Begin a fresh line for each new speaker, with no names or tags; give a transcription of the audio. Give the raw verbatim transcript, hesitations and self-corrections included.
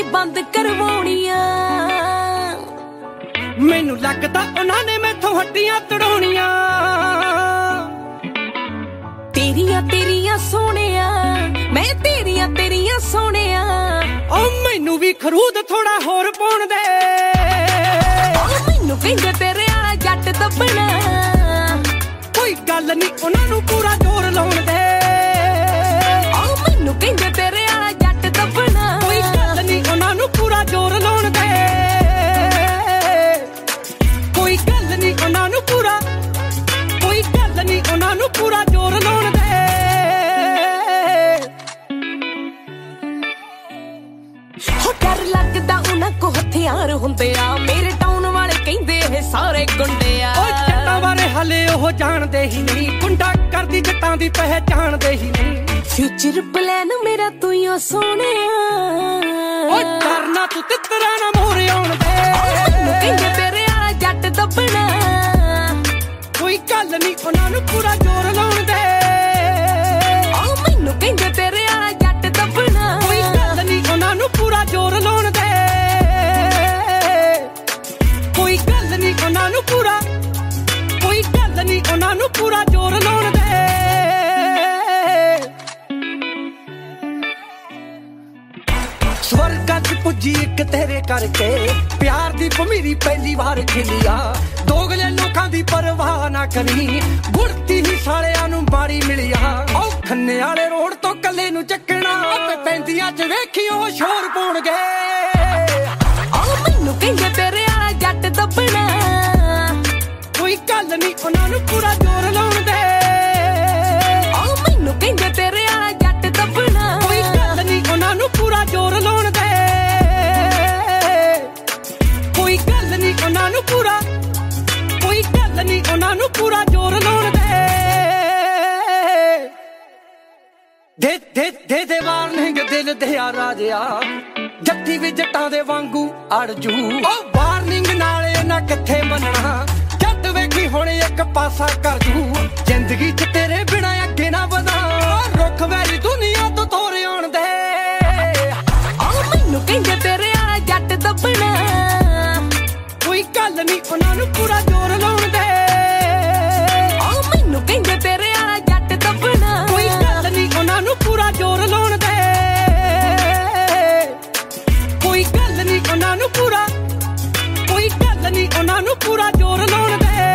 ਨੀ ਬੰਦ ਕਰਵਾਉਣੀਆਂ।
ਮੈਨੂੰ ਲੱਗਦਾ ਉਹਨਾਂ ਨੇ ਮੈਥੋਂ ਹੱਡੀਆਂ ਤੜਾਉਣੀਆਂ।
ਤੇਰੀਆਂ ਤੇਰੀਆਂ ਸੋਹਣਿਆ ਮੈਂ ਤੇਰੀਆਂ ਤੇਰੀਆਂ ਸੋਹਣਿਆ।
ਓ ਮੈਨੂੰ ਵੀ ਖਰੂਦ ਥੋੜਾ ਹੋਰ ਪਾਉਣ ਦੇ।
ਮੈਨੂੰ ਕਹਿੰਦੇ ਤੇਰੇ ਵਾਲਾ ਜੱਟ ਦੱਬਣਾ।
ਕੋਈ ਗੱਲ ਨੀ ਉਹਨਾਂ ਨੂੰ ਪੂਰਾ ਜ਼ੋਰ ਲਾਉਣ ਦੇ।
ਮੈਨੂੰ ਕਹਿੰਦੇ ਤੇਰੇ ਵਾਲਾ ਜੱਟ ਦੱਬਣਾ।
ਕੋਈ ਗੱਲ ਨੀ ਉਹਨਾਂ ਨੂੰ ਪੂਰਾ ਜ਼ੋਰ ਲਾਉਣ ਦੇ। ਕੋਈ ਗੱਲ ਨੀ ਉਹਨਾਂ ਨੂੰ ਪੂਰਾ ਕੋਈ ਗੱਲ ਨੀ ਉਹਨਾਂ ਨੂੰ ਪੂਰਾ ਜ਼ੋਰ ਲਾਉਣ ਦੇ।
ਹੋ ਡਰ ਲੱਗਦਾ ਉਹਨਾਂ ਕੋ ਹਥਿਆਰ ਹੁੰਦੇ ਆ। ਮੇਰੇ ਟਾਊਨ ਵਾਲੇ ਕਹਿੰਦੇ ਇਹ ਸਾਰੇ ਗੁੰਡੇ ਆ।
ਓ ਜੱਟਾਂ ਬਾਰੇ ਹਲੇ ਉਹ ਜਾਣਦੇ ਹੀ ਨਹੀਂ। ਗੁੰਡਾ ਕਰਦੀ ਜੱਟਾਂ ਦੀ ਪਹਿਚਾਣਦੇ ਹੀ ਨਹੀਂ।
ਫਿਊਚਰ ਪਲਾਨ ਮੇਰਾ ਤੂੰ ਹੀ ਸੋਹਣਿਆ।
ਓ ਡਰਨਾ ਤੂੰ ਤਿੱਤਰਾਂ ਨਾ ਮੋਰੇ ਆਉਣ ਦੇ।
ਮੈਨੂੰ ਕਹਿੰਦੇ ਤੇਰੇ ਵਾਲਾ ਜੱਟ ਦੱਬਣਾ।
ਕੋਈ ਗੱਲ ਨੀ ਉਹਨਾਂ ਨੂੰ ਪੂਰਾ ਜ਼ੋਰ ਲਾਉਣ ਦੇ।
ਮੈਨੂੰ ਕਹਿੰਦੇ ਤੇਰੇ ਵਾਲਾ ਜੱਟ ਦੱਬਣਾ।
ਕੋਈ ਗੱਲ ਨੀ ਉਹਨਾਂ ਨੂੰ ਪੂਰਾ ਜ਼ੋਰ ਲਾਉਣ ਦੇ। ਕੋਈ ਗੱਲ ਨੀ ਉਹਨਾਂ ਨੂੰ ਪੂਰਾ ਕੋਈ ਗੱਲ ਨੀ ਉਹਨਾਂ ਨੂੰ ਪੂਰਾ ਜ਼ੋਰ ਲਾਉਣ ਦੇ। ਸਵਰਗਾਂ 'ਚ ਪੁੱਜੀ ਇੱਕ ਤੇਰੇ ਕਰਕੇ। ਪਿਆਰ ਦੀ ਭਮੀਰੀ ਪਹਿਲੀ ਵਾਰ ਖਿਲਿਆ। ਦੋਗਲੇ ਲੋਕਾਂ ਦੀ ਪਰਵਾਹ ਨਾ ਕਰੀ। ਗੁੜਤੀ ਹੀ ਸਾਲਿਆਂ ਨੂੰ ਬਾੜੀ ਮਿਲਿਆ। ਓ ਖੰਨੇ ਵਾਲੇ ਰੋਡ ਤੋਂ ਕੱਲੇ ਨੂੰ ਚੱਕਣਾ। ਤੇ ਪੈਂਦੀਆਂ 'ਚ ਵੇਖਿਓ ਸ਼ੋਰ ਪਾਉਣਗੇ।
ਮੈਨੂੰ ਕਹਿੰਦੇ ਤੇਰੇ ਵਾਲਾ ਜੱਟ ਦੱਬਣਾ।
ਕੋਈ ਗੱਲ ਨੀ ਉਹਨਾਂ ਨੂੰ ਪੂਰਾ ਜ਼ੋਰ ਲਾਉਣ ਦੇ।
ਮੈਨੂੰ ਕਹਿੰਦੇ ਤੇਰੇ ਵਾਲਾ ਜੱਟ ਦੱਬਣਾ।
ਕੋਈ ਗੱਲ ਨੀ ਉਹਨਾਂ ਨੂੰ ਪੂਰਾ ਜ਼ੋਰ ਲਾਉਣ ਦੇ। ਕੋਈ ਗੱਲ ਨੀ ਉਹਨਾਂ ਨੂੰ ਪੂਰਾ ਕੋਈ ਗੱਲ ਨੀ ਉਹਨਾਂ ਨੂੰ ਪੂਰਾ ਜ਼ੋਰ ਲਾਉਣ ਦੇ। ਦੇ ਦੇ ਦੇ ਦੇ ਵਾਰਨਿੰਗ ਦਿਲ ਦੇ ਆ ਰਾਜਿਆ। ਜੱਟੀ ਵੀ ਜੱਟਾਂ ਦੇ ਵਾਂਗੂ ਅੜ ਜੂ। ਓ ਵਾਰਨਿੰਗ ਨਾਲ ਇਹਨਾਂ ਕਿੱਥੇ ਮੰਨਣਾ। ਜੱਟ ਵੇਖੀ ਹੁਣ ਇੱਕ ਪਾਸਾ ਕਰ ਜੂ। ਜ਼ਿੰਦਗੀ 'ਚ ਤੇਰੇ ਬਿਨਾਂ ਅੱਗੇ ਨਾ ਵਧਾ। ਰੁੱਖ ਵੈਰੀ ਦੁਨੀਆ ਤੋਂ ਤੋਰ ਆਉਣ ਦੇ।
ਮੈਨੂੰ ਕਹਿੰਦੇ ਤੇਰੇ ਵਾਲਾ ਜੱਟ ਦੱਬਣਾ।
ਕੋਈ ਗੱਲ ਨੀ ਉਹਨਾਂ ਨੂੰ ਪੂਰਾ ਜ਼ੋਰ ਲਾਉਣ ਦੇ।
ਮੈਨੂੰ ਕਹਿੰਦੇ ਤੇਰੇ ਵਾਲਾ ਜੱਟ ਦੱਬਣਾ।
ਕੋਈ ਗੱਲ ਨੀ ਉਹਨਾਂ ਨੂੰ ਪੂਰਾ ਜ਼ੋਰ ਲਾਉਣ ਦੇ। ਕੋਈ ਗੱਲ ਨੀ ਉਹਨਾਂ ਨੂੰ ਪੂਰਾ ਕੋਈ ਗੱਲ ਨੀ ਉਹਨਾਂ ਨੂੰ ਪੂਰਾ ਜ਼ੋਰ ਲਾਉਣ ਦੇ।